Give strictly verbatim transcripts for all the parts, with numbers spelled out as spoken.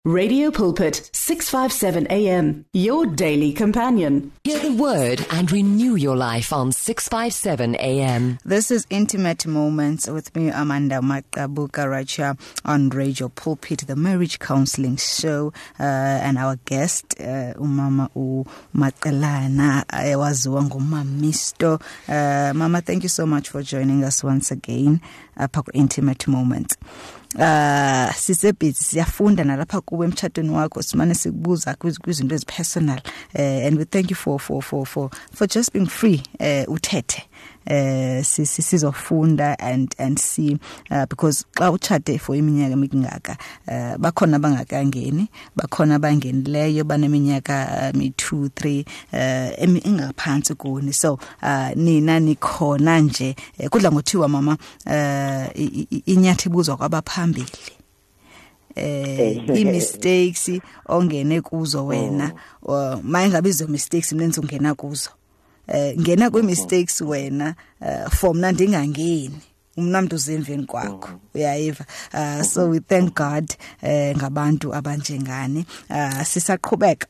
Radio Pulpit, six fifty-seven A M, your daily companion. Hear the word and renew your life on six fifty-seven A M. This is Intimate Moments with me, Amanda Makabuka Racha, on Radio Pulpit, the marriage counseling show, uh, and our guest, uh, Umama U Matelana, waziwa ngumama Misto. Uh, Mama, thank you so much for joining us once again, uh, Intimate Moments. Uh sisebhizi siyafunda nalapha kuwe emthatweni wakho simane sikubuza kwizinto ezipersonal, uh, and we thank you for for for for for just being free, uh, uthethe uh sizofunda and and see, uh, because xa utshate for iminyaka emingaka, uh, bakhona bangakangeni, bakhona abangenileyo baneminyaka mi two three uh ingaphansi kuni, so uh nina nikhona nje, uh, kudla ngothiwa mama, uh inyathi ibuzwa kwabaphambili. Eh i-mistakes ongene kuzo wena, mayingabe izo mistakes mina ngizongena kuzo, eh ngena kwe mistakes wena, for mina ndingangeni umnamntu uzemveni kwakho, uyayiva. Uh, so we thank God eh ngabantu abanjengani. Uh, sisaqhubeka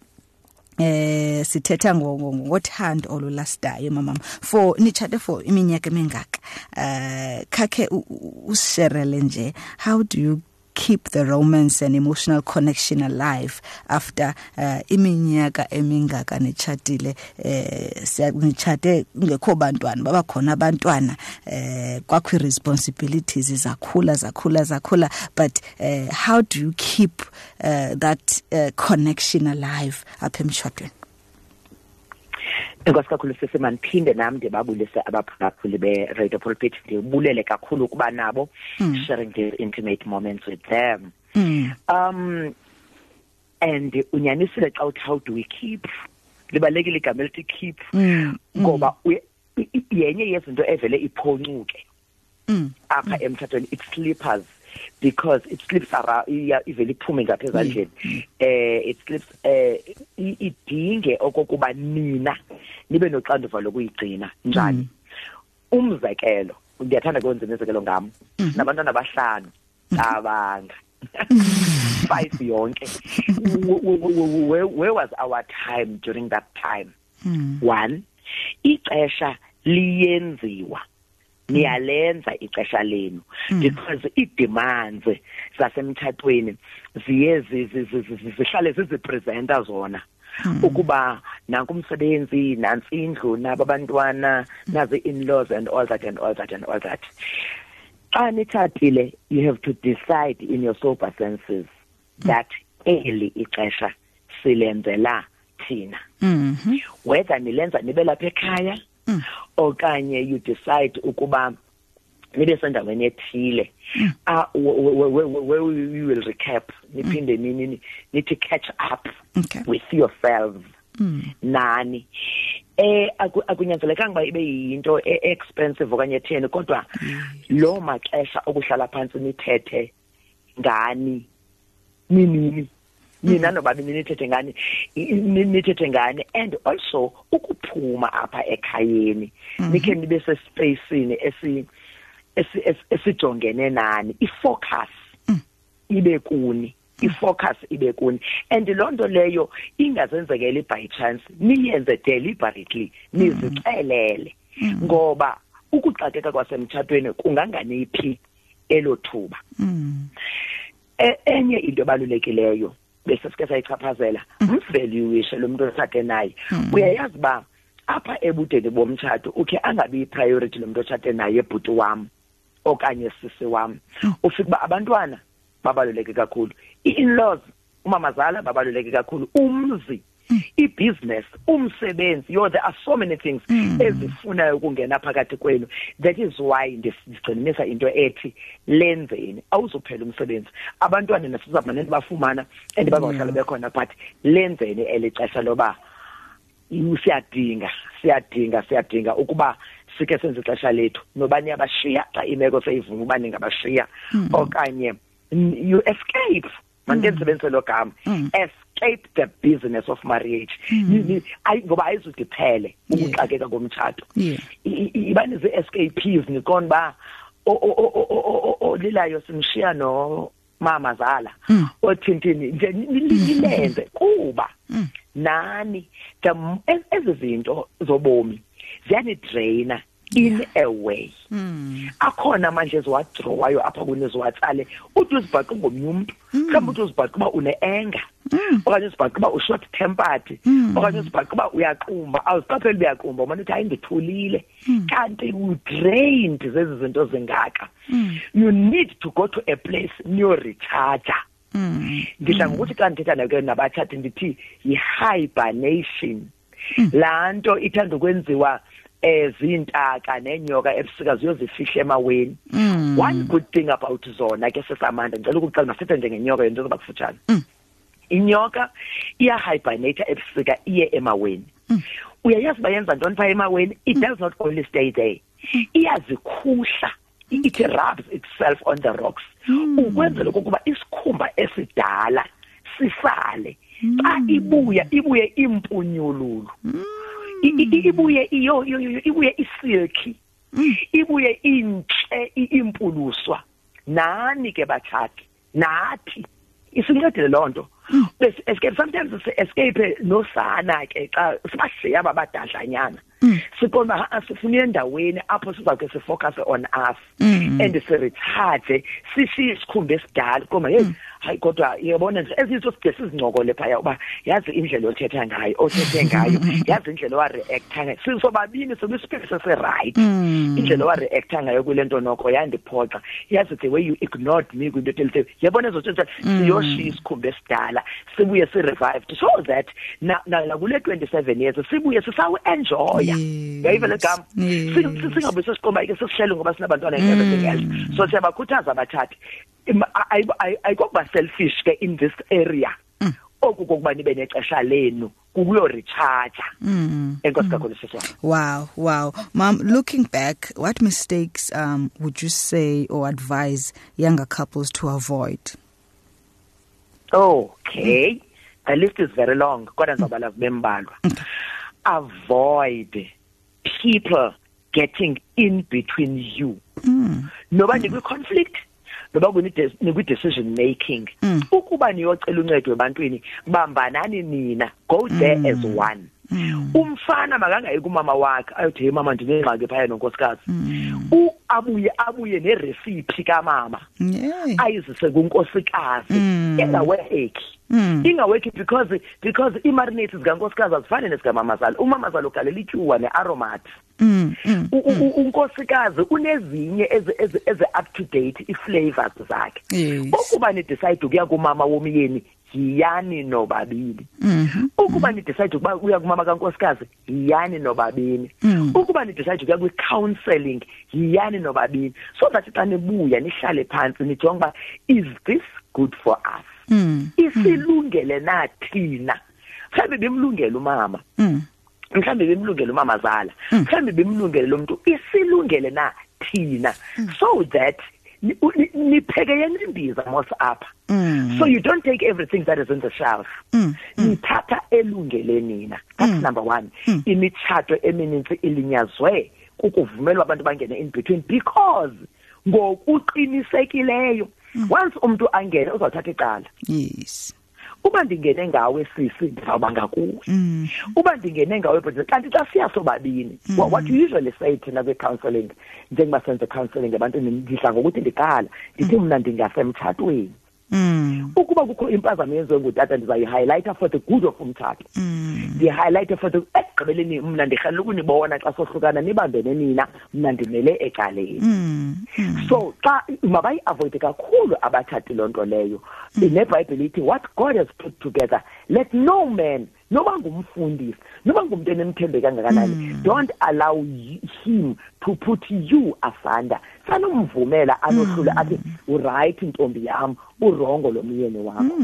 eh sithetha ngothando olulastayo mama, for nichade for iminyaka emingaka, uh khakhe usherele nje, how do you keep the romance and emotional connection alive after uh, iminyaka emingaka nechatile, eh siyanichade ngekho bantwana baba khona abantwana, eh kwakho responsibilities zakhula zakhula zakhula, but uh, how do you keep uh, that uh, connection alive apha emshadweni? Enkosi kakhulu sisi, maniphinde nami ndibabulise abaphulaphuli be-Radio Pulpit, ndibulele kakhulu ukuba nabo, mm. sharing these intimate moments with them. Mm. Um, and unyanisile xa uthi how do we keep, libalekile igama elithi keep, mm. ngoba yenye yezinto evele iphoncuke mm. apha mm. emthathweni, it slippers, because it slips around, ivele iphume ngapha ezandleni, mm. eh it slips, eh idinge okokuba nina nibe noxanduva lokuyigcina njani. Mm. Umzekelo, ndiyathanda ukwenza imizekelo ngam, mm. nabantwana abahlanu abanga five yonke. where, where was our time during that time? Mm. One, ixesha liyenziwa, niyalenza ixesha lenu, because i-demands zasemthathweni ziye zihlale zizipresenta zona, ukuba nanku umsebenzi, nansi indlu, naba abantwana, nazi in-laws and all that and all that and all that. Xa nithathile, you have to decide in your sober senses that eli ixesha silenzela thina, whether nilenza nibe lapha ekhaya, Mm. okanye you decide ukuba nibe sendaweni ethile, uh, where you will recap, niphinde nini nithi catch up, okay, with yourselves. Mm. Nani eh akunyanzelekanga ba ibe yinto expensive okanye etheni, kodwa lo maxesha okuhlala phansi nithethe ngani nini nina nobabini nithethe ngani nithethe ngani, and also ukuphuma apha ekhayeni, nikhe nibe se spacini esi esijongene nani, ifocus ibe kuni, ifocus ibe kuni, and lonto leyo ingazenzekeli by chance, niyenze deliberately, nizicelele, ngoba ukuxakeka kwasemthathweni kunganganiphi elo thuba. Enye into ebalulekileyo bese sike sayichaphazela, umvaluation lo muntu othathe naye, uyayazi ba apha ebudeni bomtshato ukhe angabi priority lo muntu othathe naye, ebhuti wam okanye sisi wam, ufika ba abantwana babaluleke kakhulu, i-in-laws umamazala babaluleke kakhulu, umzi, i-business, umsebenzi, yo there are so many things ezifuna ukungena phakathi kwenu. That is why ndisigcinisa into ethi lenzeni, awuzophela umsebenzi, abantwana nasizamane bafumana and bazohlala bekhona, but lenzeni elixesha loba siyadinga siyadinga siyadinga ukuba sike senze ixesha lethu, nobani abashiya xa imeko seyivuma ubani ngabashiya, okanye you escape, mandenze lo gama, escape the business of marriage. Ngoba ayizudiphele ukuxakeka komtshato, ibani ze escapees nikon ba o o o lilayo simshiya no mama zala othintini nje nilenze kuba nani ezizinto zobomi ziyanidraina in a way. Akhona manje eziwadrowayo apha kunezwatsale uthi uzibhaqe ngomnye umuntu mhlawumbe uthi uzibhaqe kuba une-anger okanye uzibhaqe kuba ushort tempered okanye uzibhaqe kuba uyaqumba awuziqapheli uyaqumba umane uthi hayi ndithulile kanti u-drained zezi zinto zingaka. You need to go to a place niyo-recharger. Ngidla ngokuthi xa ndithetha nake nabathathi ndithi yi-hibernation. Laa nto ithanda ukwenziwa ezintaka nenyoka ebusika ziyozifihla emaweni. One good thing about zona ke sesamanda ngicela ukucela masithe njengenyoka yento zoba kufutshane. Inyoka iya hibernate ebusika iye emaweni. Uyayazi bayenza ntoni pha emaweni? It does not only stay there. Iyazikhuhla. It rubs itself on the rocks. Ukwenzela ukuba isikhumba esidala sisale. Xa ibuya ibuye impunyululu. Ibuye iyo ibuye isilky. Ibuye inhle impuluswa. Nani ke bathaki? Nathi isincedile lonto. Bese escape sometimes se escape no sana ke xa sibashiya abadadlanyana. Sibona asifuna endaweni apho sizake se focus on us and se recharge sishiye isikhumba esidala koma hey hayi kodwa uyabona nje ezizo sigesi izincokole phaya uba yazi indlela othetha ngayo othethe ngayo yazi indlela wa react ngayo sisobabini sobe space se right indlela wa react ngayo kulento nokho yandiphoxa yazi the way you ignored me kwinto ethelise yabona ezothetha siyoshiya isikhumba esidala sibuye si revived so that na na kule twenty-seven years sibuye sisawu enjoy yayive legama singabe sesiqoma ke sesihlelo ngoba sinabantwana and everything else so siyabakhuthaza abathathi ayikokuba selfish ke in this area okukokuba nibe nexesha lenu kuyo recharge enkosi kakhulu siswa. Wow, wow. Mom, looking back, what mistakes um would you say or advise younger couples to avoid? Okay, mm. The list is very long. Kodwa ngizobala kubembalwa. Avoid people getting in between you. Mm. Nobody will conflict. Noba kuni decision making. Ukuba niyocela uncedo ebantwini bambanani nina. Go there mm. as one. Mm. Umfana makangayi kumama wakhe ayothi hey mama ndinengxaki phaya nonkosikazi. U abuye abuye nerecipe kamama. Yeah. Ayizise kunkosikazi. Engaweki. Mm. Ingaweki because because imarinate zikankosikazi azifani nesikamamazala. Umamazala ugalela ityuwa nearomat. Mm. Mm. Unkosikazi unezinye eze eze eze up to date iflavors zakhe. Yes. Ukuba ni decide ukuya kumama womyeni yiyani nobabili. Mhm. Ukuba ni decide ukuba uya kumama kankosikazi yiyani nobabili. Mm. Ukuba ni decide ukuya kwi counseling yiyani nobabili so that xa nibuya nihlale phansi nijonga is this good for us? Mm. Isilungele na thina. Mhlawumbe bimlungela umama. Mm. Mhlawumbe bimlungela umama zala. Mhlawumbe bimlungela lo muntu isilungele na thina so that nipheke yenimbiza mos apha. So you don't take everything that is in the shelf. Nithatha elungele nina. That's mm. number one. Mm. Imitshato emininzi ilinyazwe kukuvumelwa abantu bangene in between because ngokuqinisekileyo once umuntu angene uzawuthatha icala. Yes. Uba ndingene ngawe sisi ndizawuba ngakuwe. Mm. Uba ndingene ngawe but kanti xa siya sobabini mm. what you usually say thina kwi counseling njengoba senze counseling abantu ndidla ngokuthi ndiqala ndithi mina ndingasemtshatweni. Mm. Ukuba kukho impazamo yenziwe ngutata ndizayi-highlighter for the good of umtshato. Mm. Ndiyi-highlighter for the ekugqibeleni mna ndirhalela ukunibona xa sohlukana nibambene nina mna ndimele ecaleni. Mm. Mm. So xa mabayi-avoide kakhulu abathathi loo nto leyo. Mm. NeBhayibhile ithi what God has put together let no man noba ngumfundisi noba ngumuntu enemthembe kangakanani mm. don't allow him to put you asunder. Sanomvumela anohlula athi uright intombi yami urongo lo myeni wakho.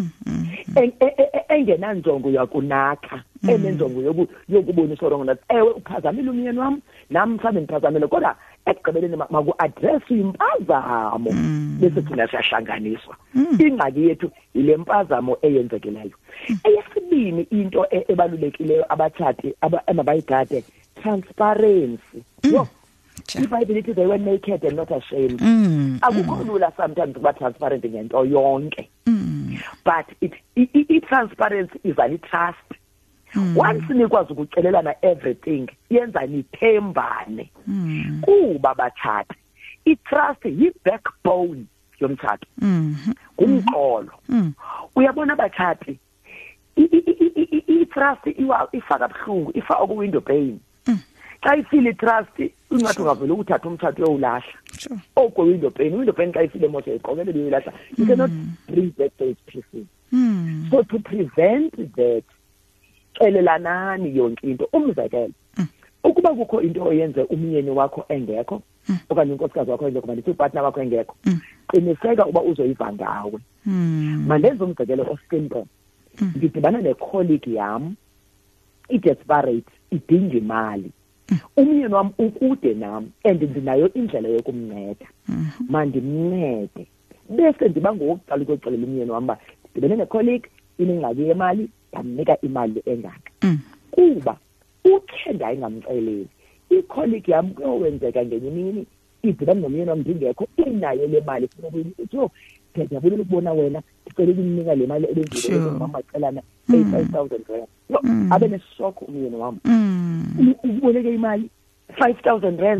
Engenanjongo yakunakha enenjongo yokubonisa urongo nathi ewe uphazamile umyeni wami nami mhlawumbe niphazamile kodwa ekugqibeleni maku-address impazamo bese thina siyahlanganiswa. Ingxaki yethu yile mpazamo eyenzekileyo. Eyesibini into ebalulekileyo abathathi emabayigade transparency. Yo iBhayibhile ithi they were naked and not ashamed. Akukho lula sometimes ukuba transparent ngento yonke. But it i transparency is a trust. Once nikwazi ukucelelana everything yenza nithembane. Kuba bathatha i-trust yi-backbone yomthatho. Kumqolo. Uyabona bathathi i-trust ifaka buhlungu ifaka ku-window pane. Xa ifile i-trust ungathi ungavele ukuthatha umthatho uyowulahla. Oko window pane window pane xa ifile moto iqokele uyilahla. You cannot bring back those pieces. So to prevent that elelanani yonke into umzekelo ukuba kukho into oyenze umyeni wakho engekho okanye unkosikazi wakho engekho manje upartner wakho engekho qiniseka uba uzoyiva ngawe mandenze umzekelo osimple ngidibana ne-colleague yam i-desperate idinga imali umyeni wam ukude nam and ndinayo indlela yokumnceda mandimncede bese ndiba ngokuqala ukuxelela umyeni wam uba ndibene ne-colleague inengxaki yemali yamnika imali engaka kuba ukhe ndayingamceleli i-colleague yam kuyowenzeka ngenye imini idibane nomyeni wam ndingekho inayo le mali so ndiyabulela ukubona wena ndicela ukunika le mali ebenzile mamacelana eight thousand rand no abe neshock umyeni wam uboleke imali five thousand rand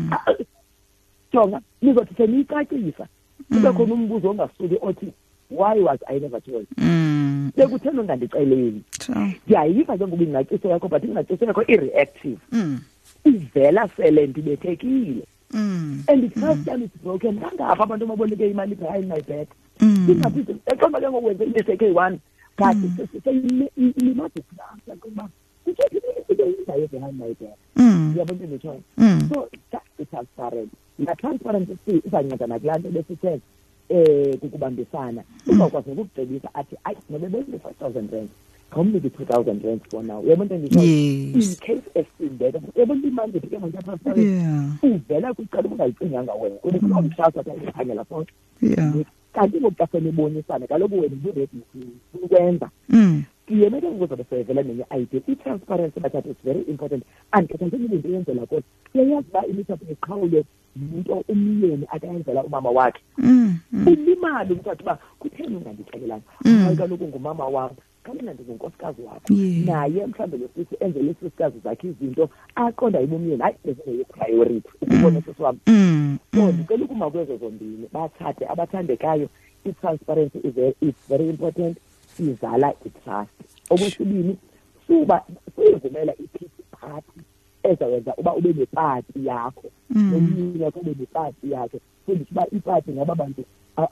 jonga nizothi seniyicacisa kube khona umbuzo ongasuki othi why was I never told? Mm. Lekuthena ungandiceleli. Ndiyayiva ke ngoba ingaciso yakho but ingaciso yakho i-reactive. Mm. Ivela sele ndibethekile. Mm. And the trust yami is broken. Ngapha abantu ababoleke imali behind my back. Ingathi eqonda ke ngokwenza imistake eyi-one but seyilimathi sasa kuba kuthi into behind my back. Ngiyabona into so that's the transparent. La transparency izanceda nakulanto besithe eh kukubambisana uzokwazi ukucebisa athi ayi nobebele five thousand rand ngomnike two thousand rand for now uyabona ngisho in case esindeka uyabona imali ngeke manje transparent uvela kuqala ungayicinganga wena unomhlasa ukukhangela sonke yeah kanti ngokuqasela ibonisana kaloku wena uready ukwenza kuyena ke ngokuzobe sevela nenye idea i-transparency but it's very important and kanti into yenzela kodwa iyayazi ba imithatho eqhawule into umyeni akayenzela umama wakhe ulimali umthatha ba kutheni ungandixelelanga hayi kaloku ngumama wami kamina ndizinkosikazi wakho naye mhlambe lesithi enze lesisikazi zakhe izinto aqonda ibomyeni hayi bese priority ukubona sisi wami so ndicela ukuma kwezo zombili bathathe abathandekayo i-transparency is very, it's very important izala i-trust okwesibini suba suyivumela i-peace party ezawenza uba ube nepati yakho nomyeni wakho ube nepati yakhe futhi uba ipati ngaba bantu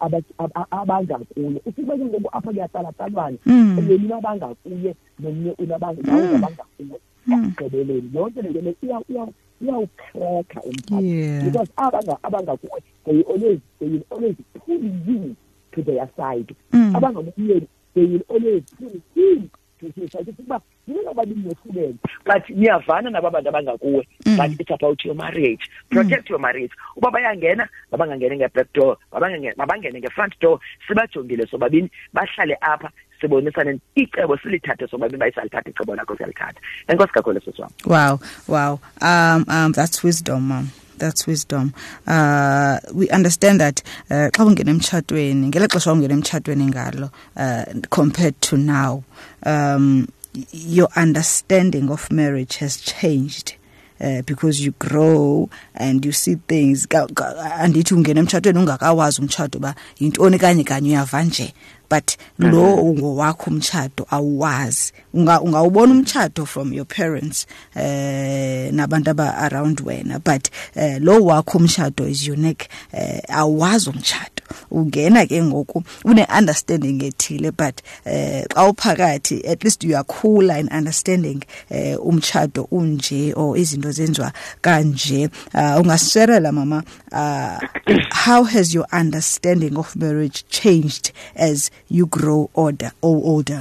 abangakuye usibe ngoku apha kuyahlala talwane yena abangakuye nomnye unabangakuye abangakuye ekugqibeleni yonke le nto iya iya iyawucracker umthetho because abanga abangakuye they always they will always pull you to their side abangakuye they will always pull you to their side kuba yena abadingi wehlukene but niyavana nabantu abangakuwe but it's about your marriage protect your marriage uba bayangena babangangene nge-back door babangene babangene nge-front door sibajongile sobabini bahlale apha sibonisane icebo silithathe sobabini bayisalithatha icebo lakho siyalithatha enkosi kakhulu siswami. Wow, wow. Um, um, that's wisdom, mom. That's wisdom. Uh, we understand that xa uh, ungena emtshatweni ngela xesha ungena emtshatweni ngalo uh, compared to now, um, your understanding of marriage has changed. Uh, because you grow and you see things andithi ungena emtshatweni ungakawazi umtshato ba yintoni kanye kanye uyava nje but lo ngowakho umtshato awuwazi ungawubona umtshato from your parents eh nabantu aba around wena but uh, lo wakho umtshato is unique uh, awazi umtshato ungena ke ngoku une understanding ethile but xa uphakathi at least you are cooler in understanding uh, umtshato unje or izinto zenziwa kanje. uh, ungasherela mama uh, how has your understanding of marriage changed as you grow older or older?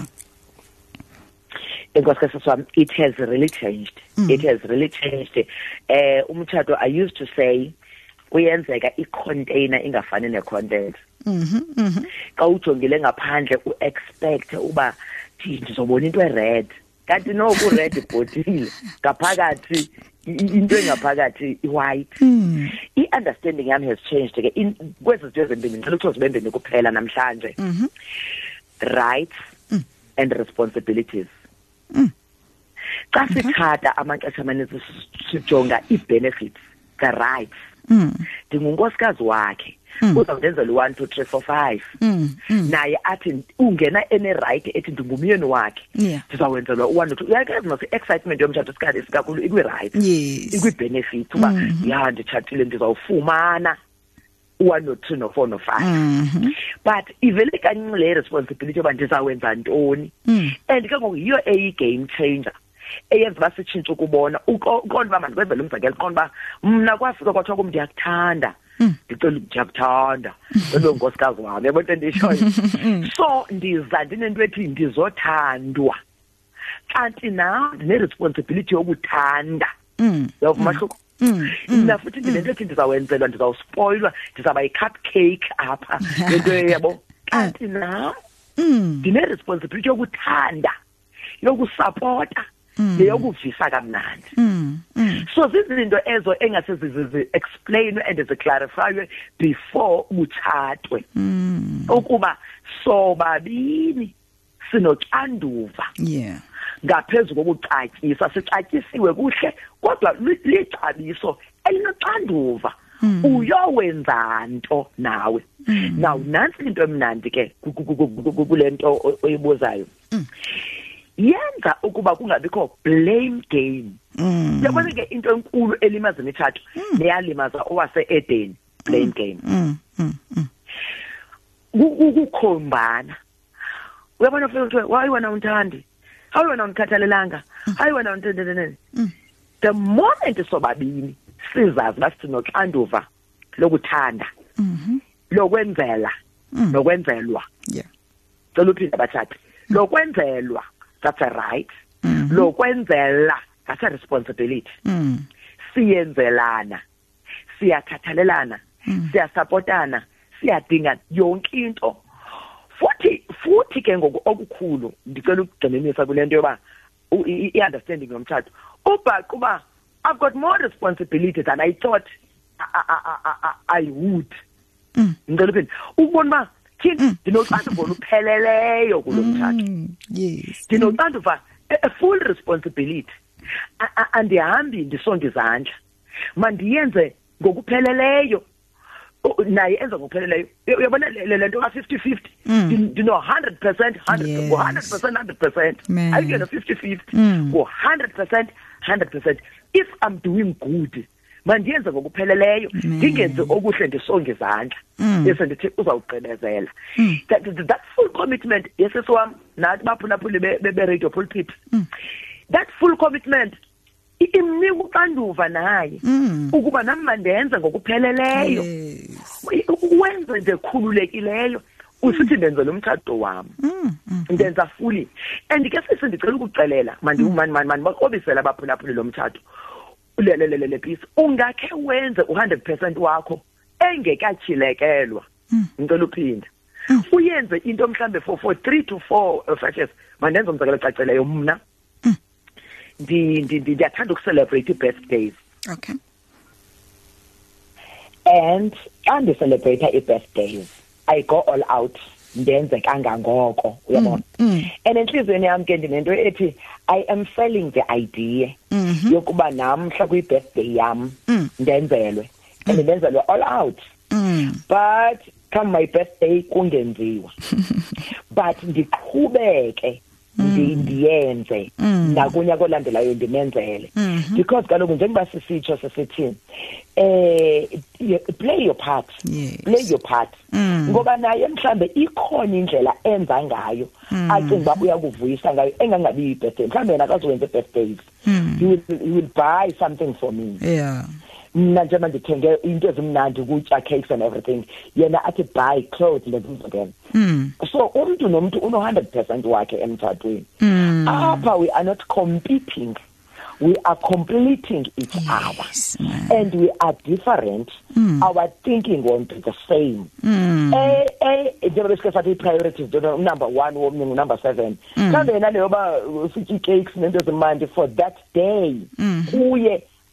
It has really changed. Mm. It has really changed. Uh, umtshato, I used to say, kuyenzeka i-container ingafani ne-content. Mhm mhm. Xa ujongile ngaphandle u-expect uba ndizobona into e-red. Kanti no ku-red ibhotile ngaphakathi into engaphakathi i-white. I-understanding yami has changed ke kwezi zinto ezimbini ngicela ukuthi uzibembeni kuphela namhlanje. Rights and responsibilities. Xa sithatha amaxesha amaninzi sijonga i-benefits, the rights. Ndingunkosikazi wakhe. Uzawundenzela one two three four five. Naye athi ungena ene right ethi ndingumyeni wakhe. Ndizawenzelwa one two. Uyayazi mase excitement yomtshato sikade sikakhulu ikwi right. Ikwi benefits uba ya nditshatile ndizawufumana one no two no four no five. But ivele kancinci le responsibility yoba ndizawenza ntoni. And ke ngoku yiyo eyi game changer. Eyenza basitshintsha ukubona uqonda uba mandikwenzele umzekelo qonda uba mna kwafika kwathiwa kum ndiyakuthanda ndicela ndiyakuthanda lo nkosikazi wami yabo into endishoyo. So ndiza ndinento ethi ndizothandwa kanti nawe ndine-responsibility yokuthanda. Yawumahluko. Mina futhi ndinento ethi ndizawenzelwa ndizawuspoilwa ndizawuba yi-cupcake apha lento yabo kanti nawe ndine-responsibility yokuthanda yokusupporta leyokuvisa kamnandi. So zizinto ezo engase zizi explain and ziclarify before utshatwe ukuba sobabini sinoxanduva yeah ngaphezulu kokuxatyisa sixatyisiwe kuhle kodwa licabiso elinoxanduva uyowenza nto nawe. Now nansi into emnandi ke kulento oyibuzayo yenza ukuba kungabikho blame game. Yabona ke into enkulu elimaza imitshato neyalimaza owase Eden blame game. Ukukhombana uyabona futhi why wena unthandi hayi wena unkhathalelanga hayi wena untendene. The moment sobabini sizazi basithi noxanduva lokuthanda lokwenzela nokwenzelwa yeah cela uphinda bathathe lokwenzelwa that's a right. Lokwenzela that's a responsibility. Siyenzelana, siyakhathalelana, siyasupportana, siyadinga yonke into. Futhi futhi ke ngoku okukhulu ndicela ukugcinisa kulento yoba i-understanding yomtshato. Uba kuba I've got more responsibility than I thought I, I, I, I would. Ngicela uphinda ubona ba thina ndinoxanduva olupheleleyo kulo mtshato. Yes. Ndinoxanduva a full responsibility. Andihambi ndisonge izandla. Mandiyenze ngokupheleleyo. Naye enza ngokupheleleyo. Uyabona le nto ka fifty fifty. Ndino one hundred percent one hundred percent one hundred percent. Ayikho fifty fifty. Go one hundred percent one hundred percent. If I'm doing good mandiyenze ngokupheleleyo ngingenze okuhle ndisonge izandla bese ndithi uzawuqinezela. That that full commitment yesese wami nathi baphulaphuli be radio pulpit. That full commitment imnika uxanduva naye ukuba nami mandenze ngokupheleleyo wenze nje khululekileyo usithi ndenze lo mtshato wami ndenza fully. And ke sisi ndicela ukucelela mandi mani mani bakobisela abaphulaphuli lo mtshato lelelele piece ungakhe wenze one hundred percent wakho engekachilekelwa. Ngicela uphinda uyenze into mhlambe for for three to four fashes mandenza umzekelo caceleyo mna ndi ndi ndiyathanda ukucelebrate birthdays. Okay. And and celebrate i-birthdays I go all out ndenze kangangoko uyabona. And enhlizweni yami ke ndinento ethi I am selling the idea yokuba namhla kwi birthday yami ndenzelwe and ndenzelwe all out. But come my birthday kungenziwa. But ndiqhubeke ndiyenze nakunya kolandelayo ndimenzele because kaloku njengoba sisitsho sesithini eh play your part. Yes. Play your part ngoba naye mhlambe ikhona indlela enza ngayo acinga uba uyakuvuyisa ngayo engangabi birthday mhlambe yena akazowenza birthdays. He will, he will buy something for me. Yeah. Mina nje manje ngithenge into ezimnandi ukutya cakes and everything yena athi buy clothes lezinto again. So umuntu nomuntu uno one hundred percent wakhe emthathweni. Apha we are not competing, we are completing each yes, other man. And we are different. Our thinking won't be the same. eh eh njengoba sikhathi priorities do number one womnye number seven kambe yena leyo ba sithi cakes nento ezimnandi for that day kuye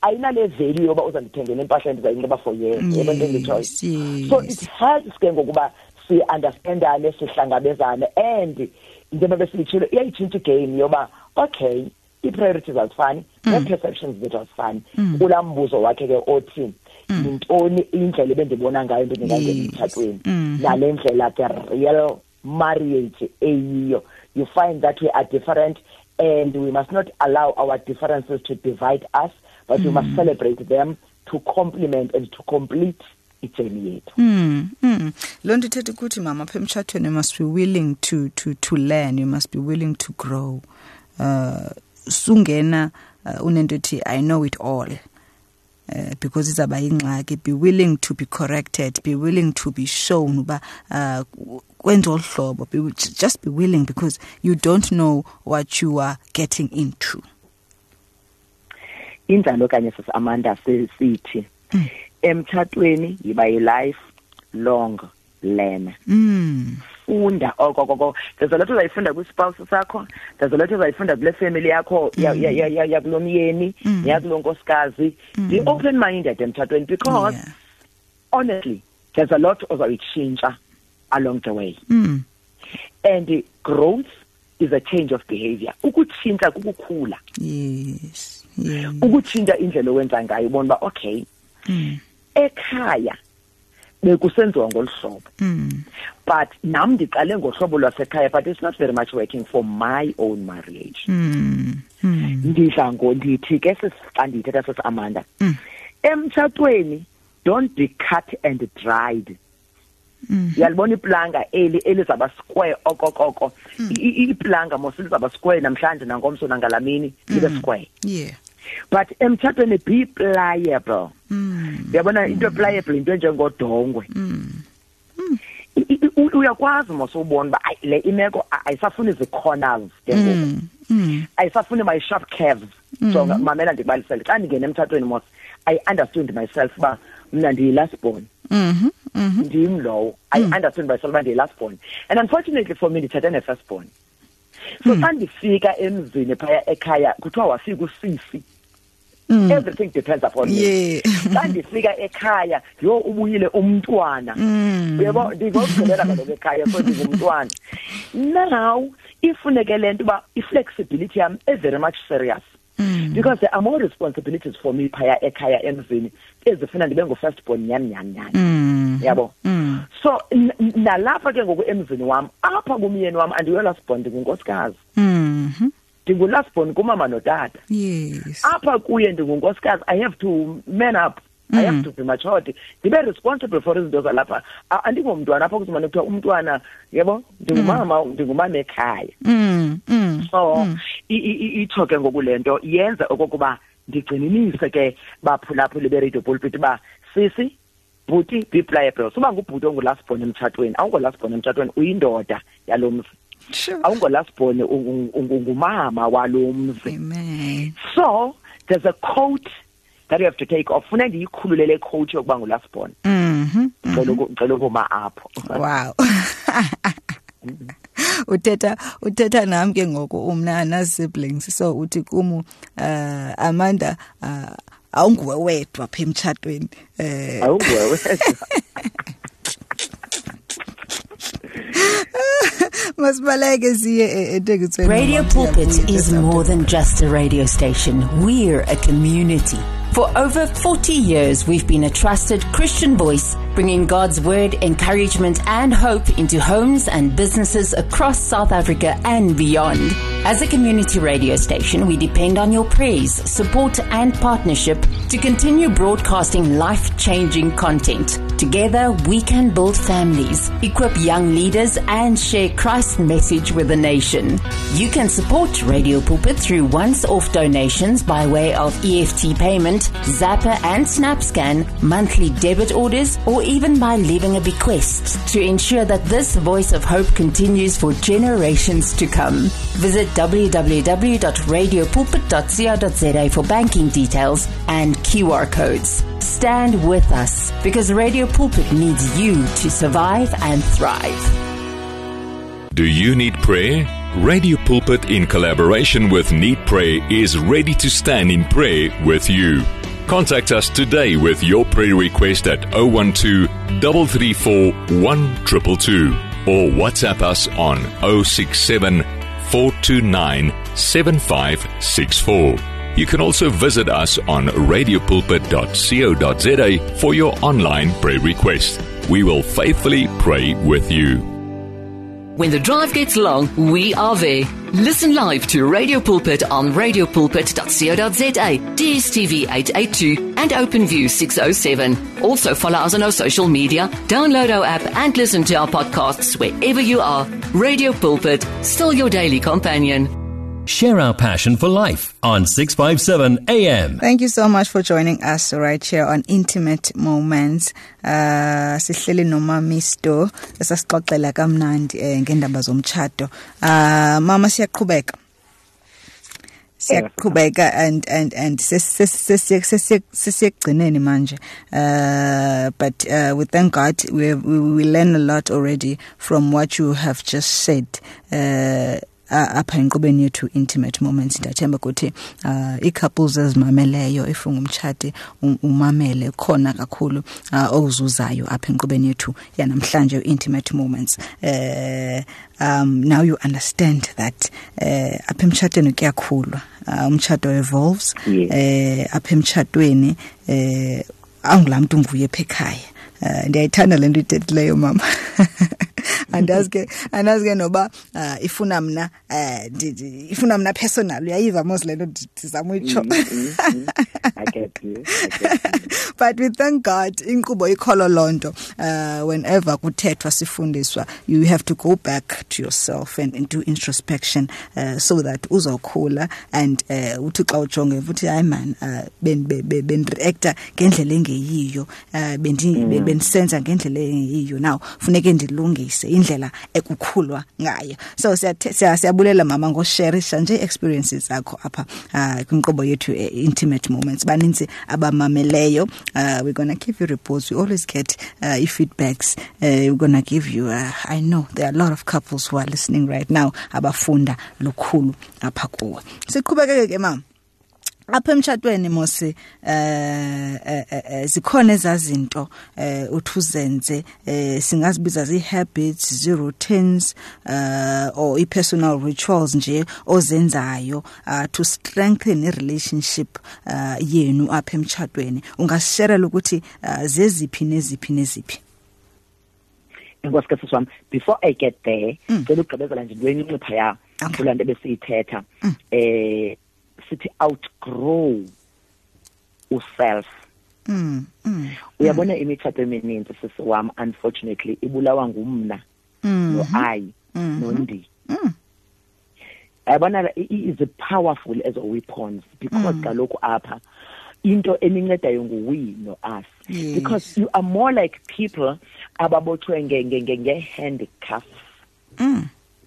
ayinale value yoba uzandithengela impahla endizayinxiba for years yebo ndingitshoyo. So it helps ke ngokuba si understandane sihlangabezane and njengoba besitshilo iyayitshintsha igame yoba okay i-priorities azifani ne-perceptions zethu azifani kulambuzo wakhe ke othi intoni indlela ebendibona ngayo ndingangena nale ndlela ke real marriage eyiyo. You find that we are different and we must not allow our differences to divide us, but mm. we must celebrate them to complement and to complete ijeni yethu. Mm, mm. Lo nto ithetha ukuthi mama apha emtshatweni, you must be willing to to to learn, you must be willing to grow. Uh sungena uh, unento ethi I know it all. Uh, because izaba ingxaki, be willing to be corrected, be willing to be shown uba uh kwenza olhlobo, be just be willing because you don't know what you are getting into. Injalo kanye sisi Amanda sithi mm. emtshatweni yiba yi life long learner. Mm. Funda okokoko there's a lot uzayifunda ku spouse sakho, there's a lot uzayifunda kule family yakho ya ya ya ya kulomyeni ya kulonkosikazi. Be open minded emtshatweni because yeah. honestly there's a lot ozayichintsha along the way. Mm. And the growth is a change of behavior. Ukuchintsha kukukhula. Yes. Yeah. Ukuchintsha indlela owenza ngayo ubona ba okay. Mm. Ekhaya bekusenziwa ngolhlobo. Mm. But nam ndiqale ngohlobo lwasekhaya, but it's not very much working for my own marriage. Mm. Mm. Ndidla ngo ndithi ke xa ndithetha sisi Amanda. Mm. Emtshatweni don't be cut and dried. Mm. Yalibona iplanga eli elizaba square okokoko. Iplanga mosilizaba square namhlanje nangomso nangalamini libe square. Yeah. But emtshatweni be pliable. Mm. Yabona into pliable into enjengodongwe. Mm. Uyakwazi mose ubona ba le imeko ayisafuni izicorners kengoku. Mm. Ayisafuni my sharp curves. So mamela ndibalisele xa ndingena emtshatweni mose I understood myself ba mina ndiyi last born. Mhm. Mhm. Ndimlow. I understood myself ba ndiyi last born. And unfortunately for me ndithathe ne first born. So xa ndifika emzini phaya ekhaya kuthiwa wafika usisi. Mm. Everything depends upon me. Yeah. Xa ndifika ekhaya yo ubuyile umntwana. Uyabo ndingokugqibela kaloku ekhaya so ndingumntwana. Now ifuneke lento ba i-flexibility yam is very much serious. Mm. Because there are more responsibilities for me phaya ekhaya emzini ezifuna ndibe ngo first born nyani nyani nyani. Mm. Yabo. Mm. So nalapha ke ngoku emzini wami apha kumyeni wami andiyo last born ndingunkosikazi. Mhm. Ndingu last born kumama notata. Yes. Apha kuye ndingunkosikazi I have to man up. Mm. I have to be mature. Ndibe responsible for izinto zalapha. Andingomntwana apha kuzimane kuthiwa umntwana yebo ndingumama ndingumama ekhaya. Mm. Mm. So ithoke ngokulento yenza okokuba ndigcininise ke baphulaphuli be radio pulpit ba sisi buti be pliable. Suba ngubhuti ongu last born emtshatweni awungo last born emtshatweni uyindoda yalomzi. Sure. Awungo last born ungumama walomzi. Amen. So there's a quote that you have to take off. Funa ndiyikhululele quote yokuba ngu last born. Mhm. Ngicela ngicela ukuma apho. Wow. Uthetha uthetha nami ke ngoku umna na siblings so uthi kumu uh, Amanda uh, awunguwe wedwa pha emtshatweni eh awunguwe wedwa. Radio Pulpit is more than just a radio station. We're a community. For over forty years, we've been a trusted Christian voice, bringing God's word, encouragement, and hope into homes and businesses across South Africa and beyond. As a community radio station, we depend on your prayers, support, and partnership to continue broadcasting life-changing content. Together, we can build families, equip young leaders, and share Christ's message with the nation. You can support Radio Pulpit through once-off donations by way of E F T payment, Zapper and SnapScan, monthly debit orders, or even by leaving a bequest to ensure that this voice of hope continues for generations to come. Visit w w w dot radio pulpit dot co dot za for banking details and Q R codes. Stand with us because Radio Pulpit needs you to survive and thrive. Do you need prayer? Radio Pulpit, in collaboration with Need Pray, is ready to stand in prayer with you. Contact us today with your prayer request at zero one two, three three four, one two two two or WhatsApp us on zero six seven, four two nine, seven five six four. You can also visit us on radio pulpit dot co dot za for your online prayer request. We will faithfully pray with you. When the drive gets long, we are there. Listen live to Radio Pulpit on radio pulpit dot co dot za, D S T V eight eighty-two and OpenView six oh seven. Also follow us on our social media, download our app and listen to our podcasts wherever you are. Radio Pulpit, still your daily companion. Share our passion for life on six fifty-seven A M. Thank you so much for joining us right here on Intimate Moments. Uh, sihleli nomama Sto esasixoxela kamnandi ngendaba zomtshado. Uh, mama siyaqhubeka. Siyaqhubeka and and and sesiyagcineni manje. Uh, but uh, we thank God we we, we learn a lot already from what you have just said. Uh, apha enqubeni yethu Intimate Moments ndathemba ukuthi uh, i-couples ezimameleyo ifunga umtshati umamele khona kakhulu uh, ozuzayo apha enqubeni yethu yanamhlanje Intimate Moments. Uh, um, now you understand that uh, apha emtshatweni kuyakhulwa, uh, umtshato evolves. Yes. Uh, apha emtshatweni uh, angulamntu nguye ekhaya. Uh, ndiyayithanda lento ithethileyo mama. andazi andazi noba uh, ifuna mina uh, ifuna mina personal uyayiva mos lento ndizamuyitsho. I get you, I get you. But we thank God inkqubo ikholo lonto uh, whenever kuthethwa sifundiswa you have to go back to yourself and, and do introspection uh, so that uzokhula and uh, uthi xa ujonge futhi hayi man uh, ben ben reacta ngendlela engeyiyo uh, bendi bensenza ngendlela engeyiyo now funeke ndilungise indlela ekukhulwa ngayo. So siyabulela mama ngosharisha nje experiences zakho apha uh, kwinkqubo yethu uh, Intimate Moments. Baninzi abamameleyo. Uh, we're going to give you reports. We always get uh, feedbacks. Uh, we're going to give you, uh, I know there are a lot of couples who are listening right now. Abafunda lukhulu apha kuwe. Siqhubekeke ke mama. Apha emtshatweni mose eh zikhona ezazinto eh uthuzenze eh singazibiza zi-habits, zi-routines uh, or i-personal rituals nje ozenzayo uh, to strengthen i-relationship uh, yenu apha emtshatweni. Ungasishare ukuthi uh, zeziphi neziphi neziphi. Ngosike siswami, before I get there ngicela ukugqibezela nje ntweni incipha ya kulanto besiyithetha eh sithi outgrow yourself. Mm, mm, uyabona imitshato emininzi sisi wami unfortunately ibulawa ngumna mm, no I mm, no ndi. Mm. Yabona is powerful as a weapons because kaloku mm. apha into enincedayo ngu-we no us. Yes. Because you are more like people ababothwe nge-handcuffs. Mm.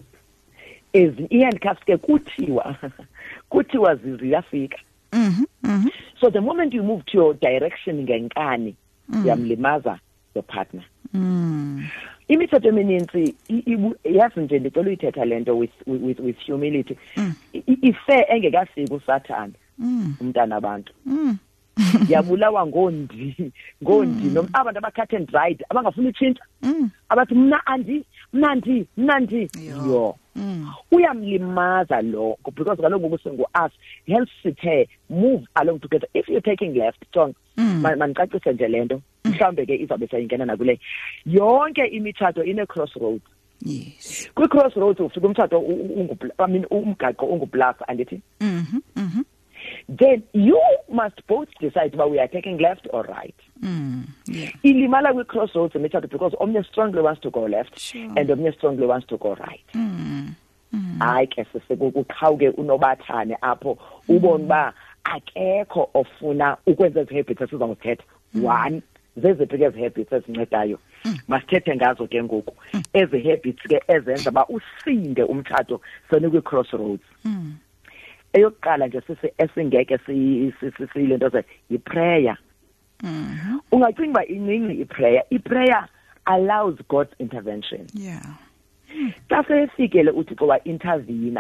Is i-handcuffs ke kuthiwa kuthiwa ziyafika. Mhm mhm. So the moment you move to your direction ngenkani yamlimaza your partner. Mm. Imithetho emininzi yazi nje ndicela uyithetha lento with with with humility. Ife engekafiki uSathane umntana abantu. Mm. Yabulawa ngondi ngondi noma abantu aba-cut and dried abangafuni utshintsha abathi mna andi mna ndi mna ndi yo uyamlimaza lo because kaloku kusengu-us helps sithe move along together. If you're taking left John mandicacise nje lento mhlawumbe ke izabe sayingena nakule yonke imitshato ine-crossroads. Yes. Kwi-crossroads ufika umtshato I mean umgaqo ungublast andithi. Mhm mhm. Then you must both decide whether we are taking left or right. Mm, yeah. Ilimala we crossroads because omnye strongly wants to go left, sure. And omnye strongly wants to go right. Mm, mm. Hayi ke sekuqhawuke unobathane apho ubona ba akekho ofuna ukwenza ihabits esizongithetha. One, zeziphi ke ihabits ezincedayo. Masithethe ngazo ke ngoku. Ezi habits ke ezenza ba usinde umthatho sonikwi crossroads. Mm. Eyokuqala nje sisi esingeke siyilento ze yiprayer. Mhm. Ungacinga ba iningi iprayer. Iprayer allows God's intervention. Yeah. Xa sefikele uThixo wa intervene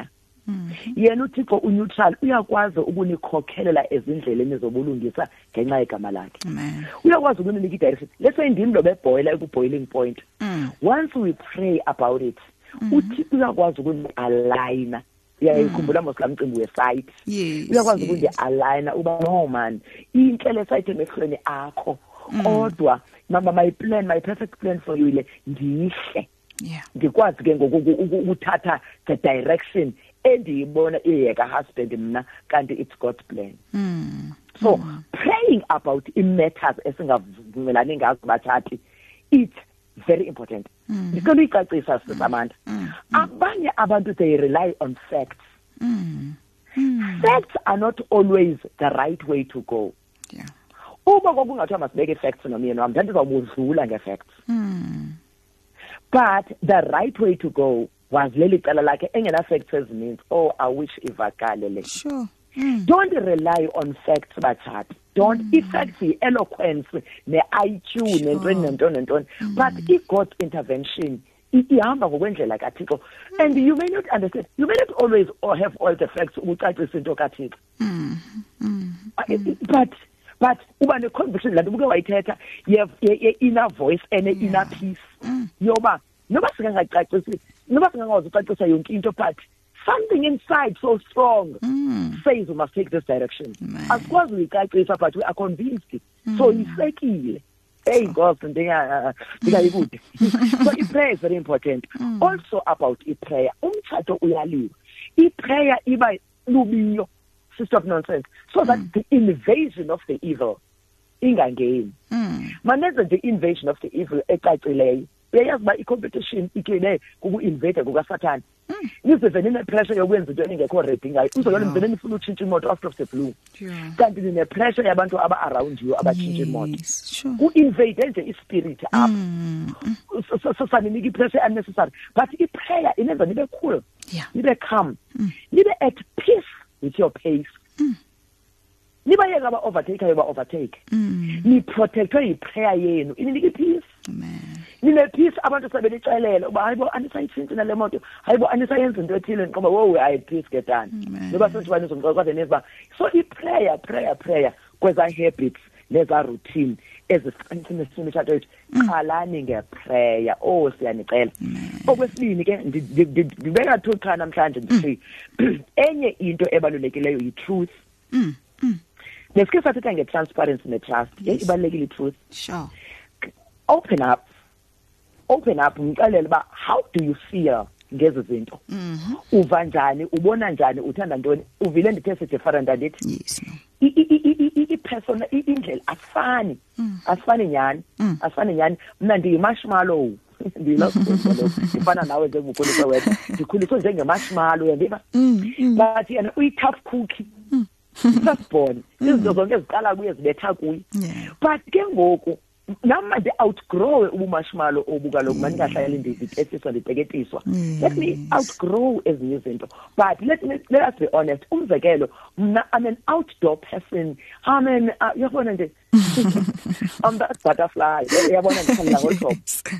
yena uThixo uneutral uyakwazi ukunikhokhelela ezindleleni zobulungisa ngenxa yegama lakhe uyakwazi ukunika idirection let's say ndimi lo beboiler eku boiling point once we pray about it uThixo uyakwazi ukuni-aligna uyayikhumbula moslamcimbi wesite uyakwazi ukundi-aligna uba no man inhle site emehlweni akho kodwa mama my plan my perfect plan for you le ndihle yeah ngikwazi ke ngokuthatha the direction endiyibona iyeka husband mina kanti it's God's plan mm. so mm. praying about matters esingavumelani ngazo bathati it's very important because uyicacisa sisamandla abanye abantu they rely on facts mm. Mm. Facts are not always the right way to go yeah uba kwakungathiwa masibeke facts nomyeni wami ndandizawubudlula ngefacts mm. but the right way to go was leli cala lakhe engena facts ezininzi oh I wish ivakale le sure mm. don't rely on facts bathati don't mm. effects the eloquence ne I Q nentweni nentoni nentoni but if God's intervention ihamba ngokwendlela kaThixo and you may not understand you may not always or have all the facts ukucacisa into kaThixo mm. mm. but but uba ne conviction la ubuke wayithetha you have a inner voice and a yeah. inner peace mm. yoba noba singacacisa noba singawazi ucacisa yonke into but something inside so strong mm. says we must take this direction asikwazi uyicacisa but we are convinced mm. so isekile hey God ndinga ndingayikude so i-prayer is very important mm. also about i-prayer umthatho uyaliwa i-prayer iba lubiyo system of nonsense so that mm. the invasion of the evil ingangeni mm. maneze the invasion of the evil ecacileyo uyayazi uba i-competition ikele kuku-invade kukaSathane nizive nine-pressure yokwenza into engekho ready ngayo uzokona nivele nifuna utshintsha imoto out of the blue kanti nine-pressure yabantu aba-around you abatshintsha imoto ku-invade nje ispirit apho saninika i-pressure unnecessary but i-prayer inenza nibe cool nibe calm nibe at peace with your pace nibayeka aba-overtaker yoba-overtake niprotectwe yi-prayer yenu ininika i-peace nine peace abantu sebelixelela uba hayibo anisayithinti nale moto hayibo anisayenza into ethile ngoba wo I peace ketani noba sesibani zomqoqo nesiba so i-prayer prayer prayer kweza habits leza routine ezifanele simishatho yethu qalani ngeprayer oh siyanicela okwesibini ke ndibeka thucha namhlanje ndithi enye into ebalulekileyo yi-truth nesike sathetha nge-transparency ne-trust ibalulekile i-truth sure open up open up ngixelele ba how do you feel ngezi zinto uva njani ubona njani uthanda ntoni uvile ndithe different andithi yes i person indlela asifani asifani nyani asifani nyani mina ndiyi-marshmallow ndilokho ifana nawe njengomkhulisi wethu ndikhuliswe njenge-marshmallow yandiba but yena uyi-tough cookie firstborn izinto zonke eziqala kuye zibetha kuye but ke ngoku nama de outgrow ubumarshmallow obuka lokho manje ngahlala ndiziphethiswa ndipeketiswa let me outgrow ezinye izinto but let me let us be honest umzekelo mna I'm an outdoor person I'm an uh, yabona nje I'm that butterfly yabona ngithanda ngotop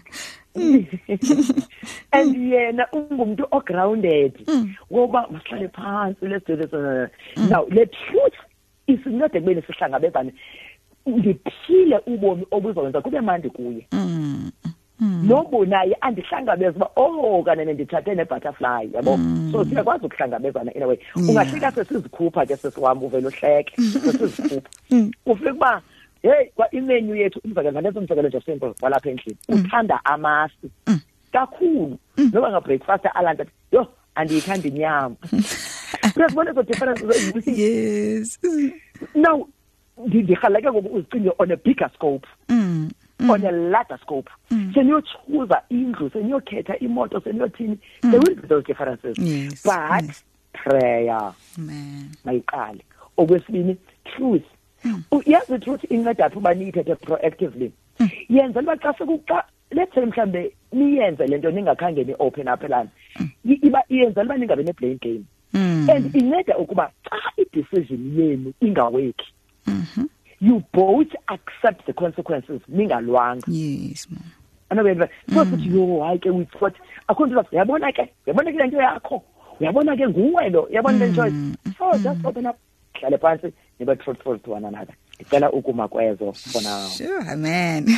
and yena ungumuntu ogrounded ngoba masihlale phansi let's do this now the truth is not ekubeni sihlangabezane ngiphile ubomi obuzokwenza kube mandi kuye mm nobo naye andihlangabeza uba oh kanene ndithathe ne-butterfly yabo so siyakwazi ukuhlangabezana in a way ungahlika sesizikhupha ke sesiwami uvele uhleke sesizikhupha ufike uba hey kwa-imenu yethu umzekelo nganeso umzekelo nje simple walapha endlini uthanda amasi kakhulu noba nga-breakfast alanda yo andiyithanda inyama uyazibona ezo differences yes now ndihaleke ngoku uzicinge on a bigger scope mm. Mm. on a larger scope mm. seniyochuza indlu seniyokhetha imoto seniyothini mm. there will be those differences yes. but yes. prayer man mayiqale okwesibini truth mm. yazi truth inceda uba niyithethe proactively mm. yenza liba xa sekuxa let's say mhlambe niyenze lento ningakhange ni open up elana mm. iba iyenza liba ningabe ne blame game mm. and inceda ukuba xa i-decision yenu ingaweki mhm you both accept the consequences ningalwanga yes man anobena so futhi yo hayi ke we thought akhona ukuthi yabona ke yabona ke lento yakho uyabona ke nguwe lo yabona le choice so just open up hlale phansi nibe truthful to one another ngicela ukuma kwezo for now. Sure, amen.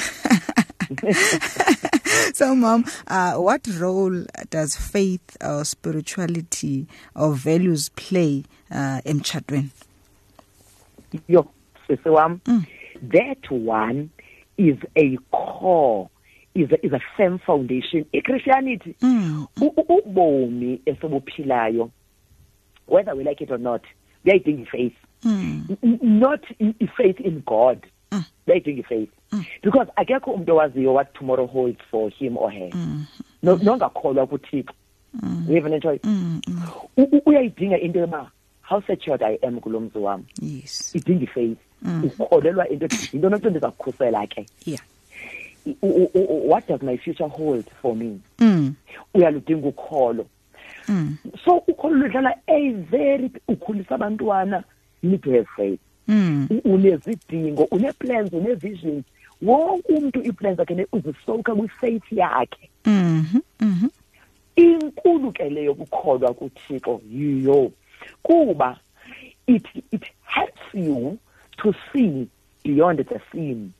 So mom, uh, what role does faith or spirituality or values play uh, emtshatweni? Yo sisi wam, mm. that one is a core, is a, is a firm foundation. I-Christianity ubomi esibuphilayo, whether we like it or not, uyayidinga faith. Mm. Not faith in God. Mm. Uyayidinga faith. Mm. Because akekho umuntu owaziyo what tomorrow holds for him or her. Mm. No nongakholwa kuThixo. Mm. We have a choice. Mm. Uyayidinga into ema how secured I am kulomzi wami. Yes. Idinga faith. Ukholelwa into into nonto ndizakukhusela ke. Yeah. What does my future hold for me? Mm. Uyaludinga ukholo. Mm. So ukholo ludlala a very ukhulisa abantwana, you need to have faith. Mm. Unezidingo, une plans, une visions. Wonke umuntu iplans akhe uzisoka kwi faith yakhe. Mhm. Mhm. Inkulu ke leyo ukukholwa kuThixo yiyo. Kuba it it helps you to see beyond the scene.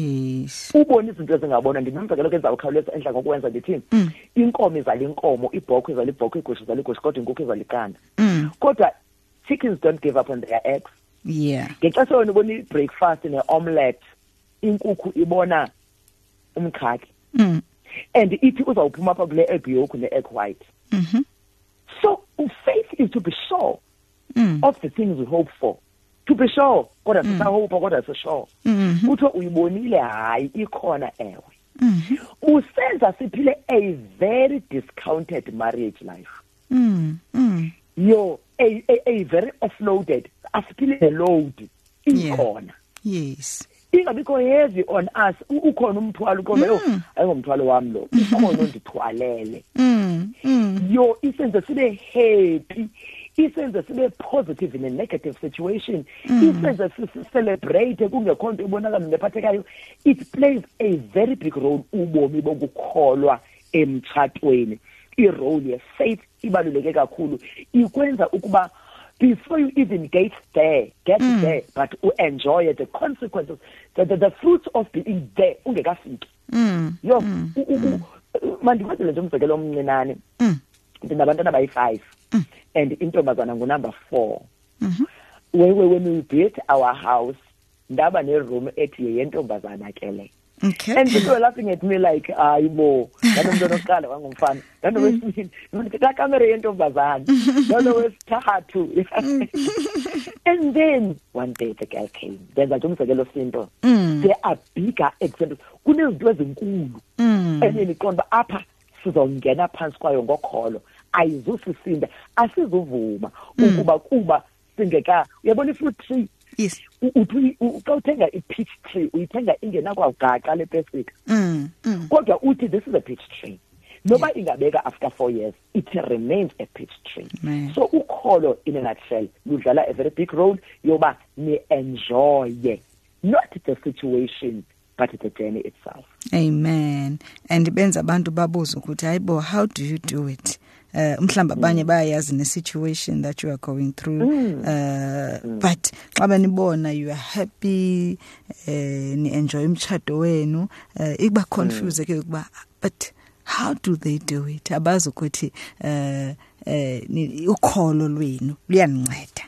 Yes. Ubona izinto ezingabona ndinomzekelo kenza ukhawuleza endla ngokwenza ndithi inkomo izala inkomo, ibhokhwe izala ibhokhwe, igusha izala igusha, kodwa inkukhu izala ikanda. Kodwa chickens don't give up on their eggs. Yeah. Ngexesha wena ubona i-breakfast ne omelette, inkukhu ibona umkhaki. Mm. And ithi uzawuphuma apha kule egg yolk ne egg white. Mhm. So faith is to be sure mm. of the things we hope for. To be sure, kodwa sisahope kodwa sisure. Mhm. Utho uyibonile hayi ikhona ewe. Mhm. Usenza siphile a very discounted marriage life. Mm. Mm. Yo a, a a very offloaded, asiphile the load ikhona. Yes. Ingabikho heavy on us. Ukhona umthwalo kodwa yo ayingomthwalo wami lo. Ukhona ondithwalele. Mm. Mm. Yo isenza sibe happy. Isenza sibe positive in a negative situation. Isenza celebrate kungekho into ibonakala nephathekayo. It plays a very big role ubomi bokukholwa emtshatweni. I-role ye faith ibaluleke kakhulu. Ikwenza ukuba before you even get there, get mm. there, but you enjoy the consequences, the, the, the fruits of being there. Ungekafiki. Mm. Yo, mm. mandikwazile nje umzekelo omncinane. Mm. Ndinabantwana bayi-five. Mm. And intombazana ngu-number four. Mm-hmm. When, when we built our house, ndaba ne-room ethi yentombazana ke le. Okay. And people were laughing at me like, hayi bo, lalo mntwana oqala wangumfana. Lalo wesibili, la camera yentombazana. Lalo wesithathu. And then one day the girl came. There's a umzekelo sinto. There are bigger examples. Kunezinto ezinkulu. Enye niqonda apha sizongena phansi kwayo ngokholo. Ayizusisinda, asizuvuma ukuba kuba singeka. Uyabona i-fruit tree? Yes. Uthi uthenga i-peach tree, uyithenga ingena kwagaqa lepesika. Mm. Mm. Kodwa uthi this is a peach tree. Noba ingabeka after four years, it remains a peach tree. Man. So ukholo in a nutshell ludlala a very big role yoba ni enjoy not the situation but the journey itself. Amen. And benza abantu babuza ukuthi hayibo, how do you do it? Uh, mhlamba abanye bayayazi ne situation that you are going through. Mm. Uh, mm. But xa benibona you are happy, uh, ni enjoy umtshado wenu, uh, iba confuse ke ukuba but how do they do it? Abazi ukuthi uh, uh, ukholo lwenu luyaninceda.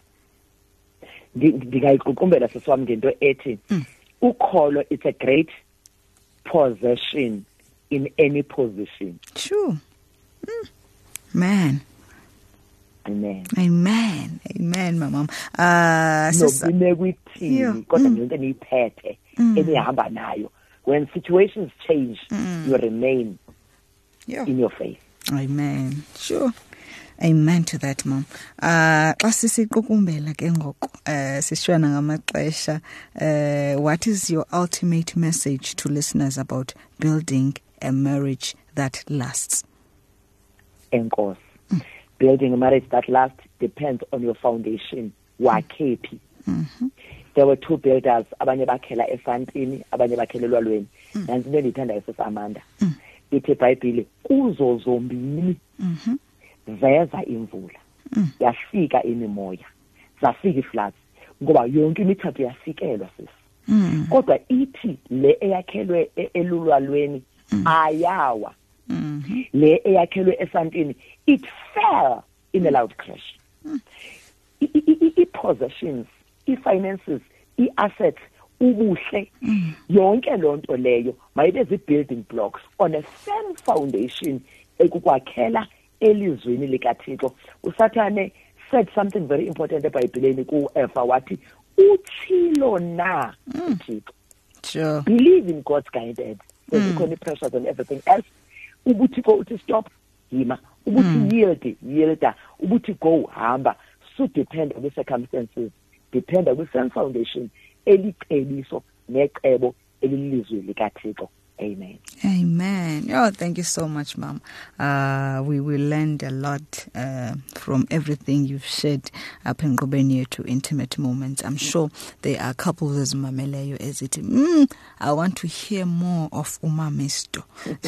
Ndingayiqukumbela seswami ngento ethi ukholo it's a great possession in any position. Sure. Mm. Man. Amen. Amen. Amen, mama. Uh, no, binekuthini kodwa ngento eniyiphethe enihamba nayo. When situations change, mm. you remain yeah. in your faith. Amen. Sure. Amen to that, mom. Uh, xa sisiqukumbela ke ngoku uh, sishwana ngamaxesha, uh, what is your ultimate message to listeners about building a marriage that lasts? Enkos. Mm. Building a marriage that lasts depends on your foundation. Wakephi. Mm-hmm. There were two builders, abanye bakhela esantini, abanye bakhela elwalweni. Nansi into endiyithandayo sisi Amanda. Ithi iBhayibhile kuzo zombini. Mhm. veza imvula yafika imimoya zafika ifloods ngoba yonke imithetho yasikelwa sisi kodwa ithi le eyakhelwe elulwalweni ayawa le eyakhelwe esantini it fell in a loud crash. I-possessions, i-finances, i-assets, ubuhle, yonke lonto leyo mayibe zi-building blocks on a firm foundation ekukwakhela elizweni likaThixo. uSathane said something very important eBhayibhelini ku-Efa wathi uthilo na uThixo. Sure. Believe in God's guidance. There's mm. economic pressures and everything else. Ubuthi go uthi stop yima. Ubuthi mm. yield yielda. Ubuthi go hamba. So depend on the circumstances. Depend on the firm foundation. Eliqebiso necebo elilizwe likaThixo. Amen. Amen. Oh, thank you so much, Mom. Uh, we will learn a lot uh, from everything you've shared up in Ngobeni to Intimate Moments. I'm sure there are couples as Mameleyo as it. Mm, I want to hear more of Umamisto.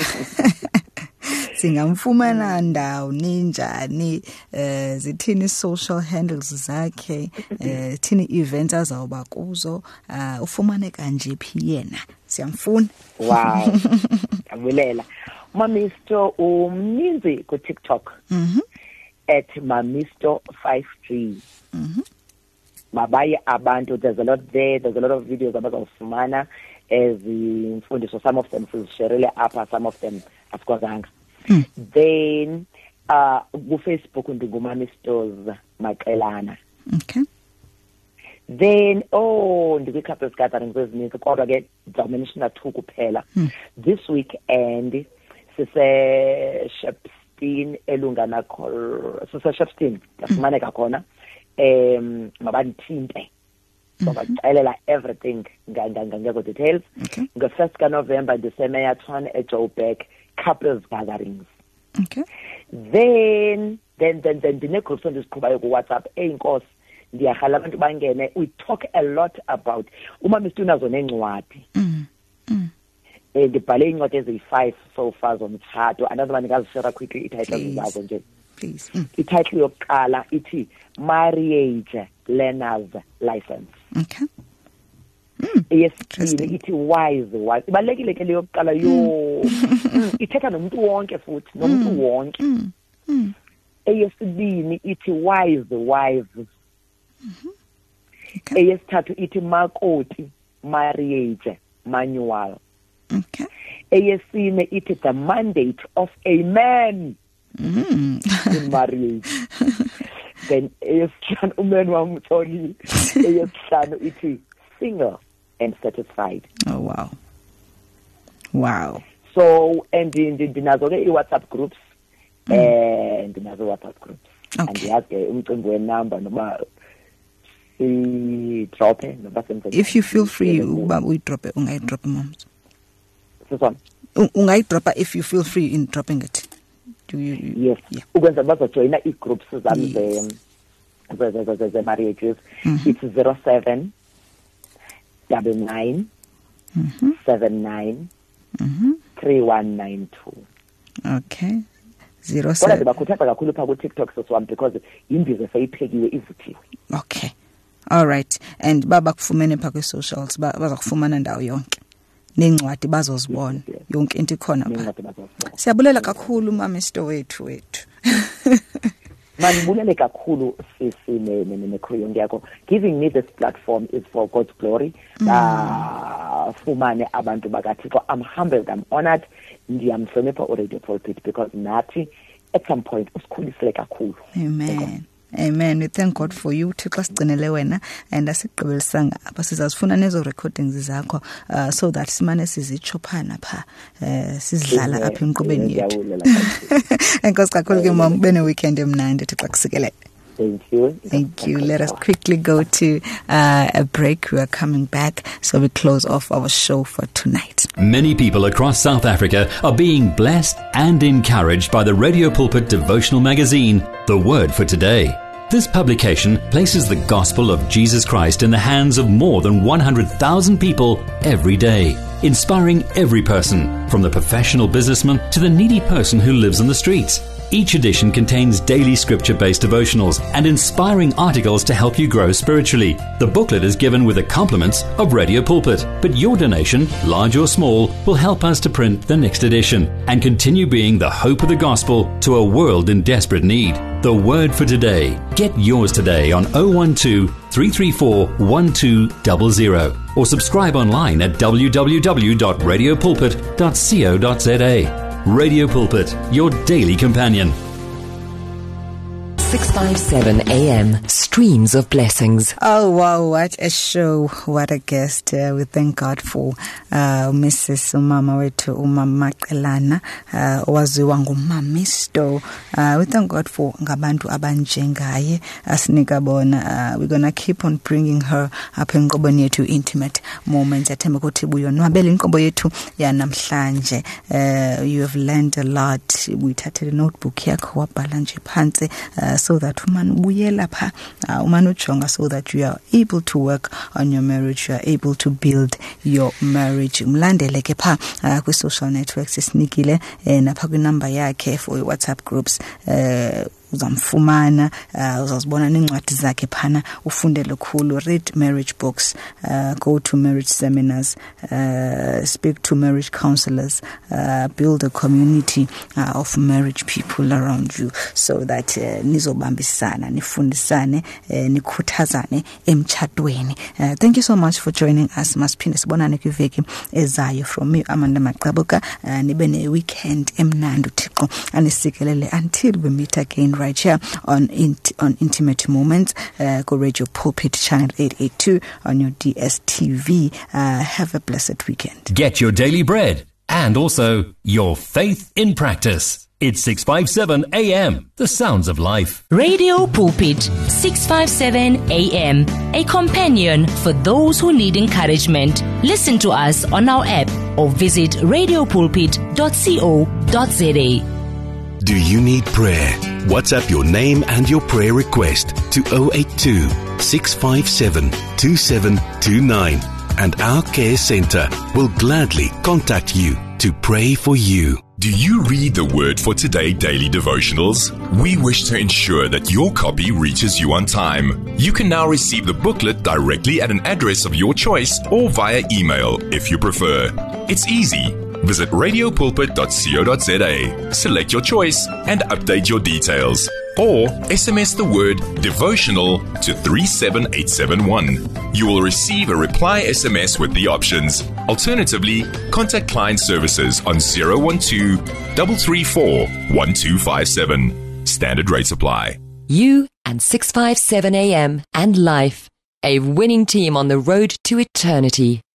Singamfumana ndawo ninjani eh zithini social handles zakhe eh thini events azawuba kuzo uh, ufumane kanje phi yena siyamfuna. Wow. Abulela Mamisto umninzi ku TikTok mhm at Mamisto five three mhm mabaye abantu. There's a lot there. There's a lot of videos abazawufumana ezimfundiso. Some of them sizisharile apha, some of them asikwazanga. Mm. Then uh ku Facebook ndingumamistos Maqelana. Okay. Then oh ndikwi couples gatherings ezininzi kodwa ke ndizawumenshina two kuphela. Mm. This weekend sise Shepstone elungana khol sise Shepstone yafumaneka khona em mabandithinte babaxelela everything ngangangeko details. Okay. Ngo first ka November ndisemarathon eJoburg couples gatherings. Okay. Then then then then the groups on this kuba ku WhatsApp einkosi ndiyahala abantu bangene. We talk a lot about uma misituna zona encwadi. Mm. Mm. Eh ngibhale incwadi eziyi-five so far zomthatho. Another one ngazishare quickly i-title zazo nje. Please. Mm. I-title yokuqala ithi Marriage Learners License. Okay. Yesibili ithi wise wise. Ibalekile ke leyo yokuqala yo ithetha nomuntu wonke futhi nomuntu wonke. Eyesibini ithi wise wise. Eyesithathu ithi makoti marriage manual. Okay. Eyesine ithi the mandate of a man Mm. in marriage. Then eyesihlanu umen wamtholi. Eyesihlanu ithi single and satisfied. Oh wow. Wow. So and ndinazo ke i-WhatsApp groups eh ndinazo WhatsApp groups. And Okay. yazi umcimbi wenumber noba si drop noba senze. If you feel free uba uyidrop ungayidrop moms. Sisona. Ungayidrop if you feel free in dropping it. Do you, you Yes. Yeah. Ukwenza bazojoina i-groups zami Yes. ze ze ze ze marriages. Mhm. It's zero seven double nine Mhm. seven nine Mhm. three one nine two. Okay. Zero Kodwa seven. ndibakhuthaza kakhulu pha ku TikTok sosiwami because imbizo seyiphekiwe ivuthiwe. Okay. All right. And baba kufumene pha kwi socials baza kufumana ndawo yonke. Nencwadi bazozibona. Yonke into ikhona pha. Nencwadi bazozibona. Siyabulela kakhulu Mamisto wethu wethu. Manibulele kakhulu sisi ne ne ne crew yakho. Giving me this platform is for God's glory. Ah fumane abantu bakaThixo. I'm humbled, I'm honored. Ndiyamhlonipha uRadio Pulpit because nathi at some point usikhulisile kakhulu. Amen. Amen. We thank God for you. Thixo sigcinele wena and asigqibelisanga apha sizazifuna nezo recordings zakho uh, so that simane sizichophana pha uh, sizidlala apha enqubeni yethu. Enkosi kakhulu ke mom bene weekend emnandi Thixo kusikelele. Thank you. Thank you. Let us quickly go to uh, a break. We are coming back, so we close off our show for tonight. Many people across South Africa are being blessed and encouraged by the Radio Pulpit devotional magazine, The Word for Today. This publication places the gospel of Jesus Christ in the hands of more than one hundred thousand people every day, inspiring every person, from the professional businessman to the needy person who lives on the streets. Each edition contains daily scripture-based devotionals and inspiring articles to help you grow spiritually. The booklet is given with the compliments of Radio Pulpit, but your donation, large or small, will help us to print the next edition and continue being the hope of the gospel to a world in desperate need. The Word for Today. Get yours today on oh one two, three three four, one two zero zero or subscribe online at w w w dot radio pulpit dot co dot z a. Radio Pulpit, your daily companion. six fifty-seven A M, Streams of Blessings. Oh, wow, what a show. What a guest. Uh, we thank God for uh, Missus Umama wetu Umama Maqelana, uh, owaziwa ngumamisto. Uh, we thank God for ngabantu abanjengaye asinika bona. Uh, we're going to keep on bringing her up in Ngoboni yetu intimate moments. Yathemba ukuthi buyonwabela inkombo yethu yanamhlanje. Uh, you have learned a lot. Uyithathele notebook yakho wabhala nje phansi. Uh, so that umanu buyela pha umanu chonga, so that you are able to work on your marriage, you are able to build your marriage. Mlandele ke pha ku social networks isinikile napha ku number yakhe for WhatsApp groups. uh, uzamfumana, uh, uzazibona nencwadi zakhe phana, ufunde lukhulu, read marriage books, uh, go to marriage seminars, uh, speak to marriage counselors, uh, build a community uh, of marriage people around you, so that uh, nizobambisana, nifundisane, uh, nikhuthazane emchadweni. Uh, thank you so much for joining us. Masiphinde sibonane kwiveki ezayo. From me, Amanda Maqabuka. Uh, nibe ne weekend emnandi uThixo anisikelele until we meet again right here on int- on Intimate Moments, uh, go Radio Pulpit channel eight eighty-two on your D S T V. Uh, have a blessed weekend. Get your daily bread and also your faith in practice. It's six fifty-seven A M, the sounds of life. Radio Pulpit, six fifty-seven A M, a companion for those who need encouragement. Listen to us on our app or visit radio pulpit dot co dot z a. Do you need prayer? WhatsApp your name and your prayer request to oh eight two, six five seven, two seven two nine, and our care center will gladly contact you to pray for you. Do you read the Word for Today daily devotionals? We wish to ensure that your copy reaches you on time. You can now receive the booklet directly at an address of your choice or via email if you prefer. It's easy. Visit radio pulpit dot co dot z a, select your choice and update your details. Or S M S the word devotional to three seven eight seven one. You will receive a reply S M S with the options. Alternatively, contact client services on zero one two, three three four, one two five seven. Standard rates apply. You and six fifty-seven A M and Life, a winning team on the road to eternity.